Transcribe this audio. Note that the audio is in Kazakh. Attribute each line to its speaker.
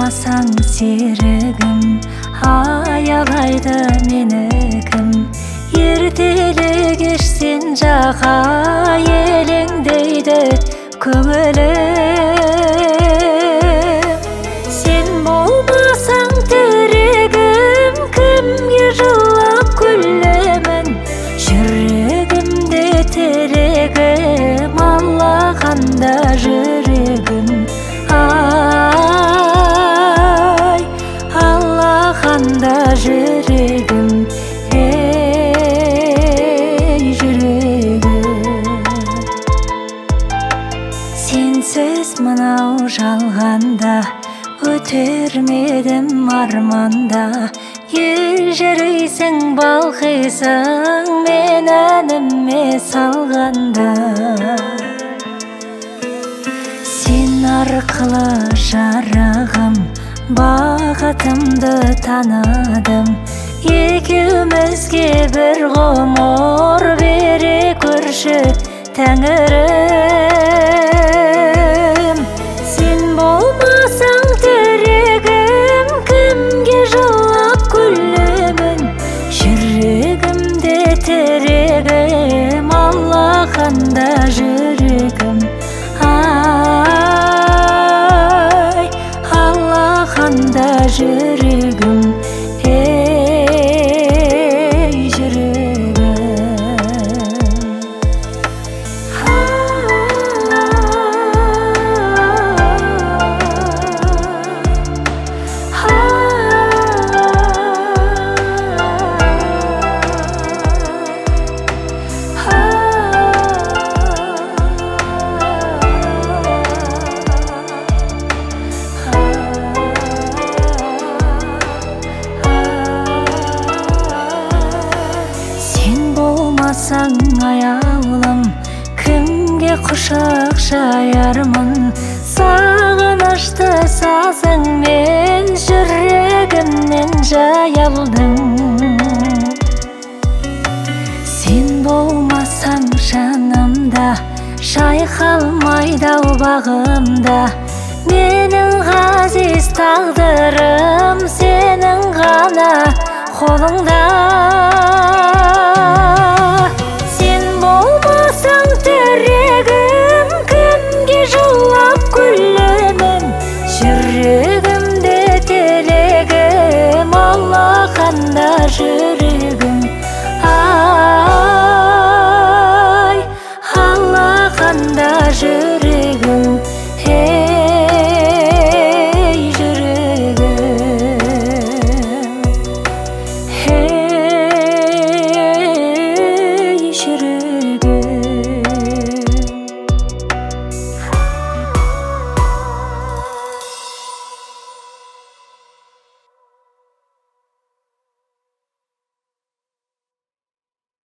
Speaker 1: болмасаң серігім, аялайды мені кім? Ертелі кеш сен жақа елеңдейді көңілім. Сен болмасаң тірегім, кімге жылап күлемін? Жүрегімде терегім, аллақанда жүрегім. Ай, аллақанда жүрегім, ей жүрегім. Сенсіз мынау жалғанда өтермедім арманда. Ел жүрейсің, балқисың мен әніме салғанда. Сен арқылы жарығым, бақытымды таныдым. Екеумізге бір ғұмыр бере көрші Тәңірім. Сен болмасаң тірегім, кімге жылап күлемін? Жүрегімде терегім, аллақанда жүрегім. Ай, аллақанда жүрегім, ей жүрегім. Болмасаң аяулым, кімге құшақ жаярмын? Сағынышты сазыңмен жүрегімнен жайылдың. Сен болмасаң жанымда, шайқалмайды бағымда. Менің ғазиз тағдырым сенің ғана қолыңда. Сен болмасаң тірегім, кімге жылап күлемін? Жүрегімде телегім, аллақанда жүрегім. Ай, аллақанда жүрегім.